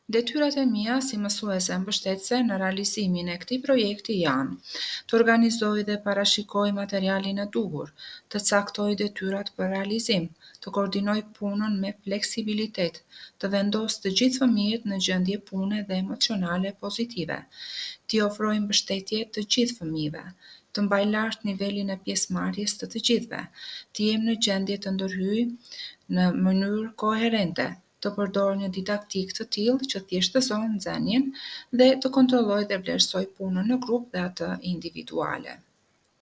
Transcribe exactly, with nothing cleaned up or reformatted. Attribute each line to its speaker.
Speaker 1: Detyrat e mia si mësuese mbështetëse në realizimin e këtij projekti janë: të organizoj dhe parashikoj materialin e duhur, të caktoj detyrat për realizim, të koordinoj punën me fleksibilitet, të vendos të gjithë fëmijët në gjendje pune dhe emocionale pozitive, t'i ofroj mbështetje të gjithë fëmijëve, të mbaj lart nivelin e pjesëmarrjes të të gjithëve, të jem në gjendje të ndërhyj në mënyrë koherente, të përdor një didaktik të tillë që thjeshtëson nxënien dhe të kontrolloj dhe vlerësoj punën në grup dhe atë individuale.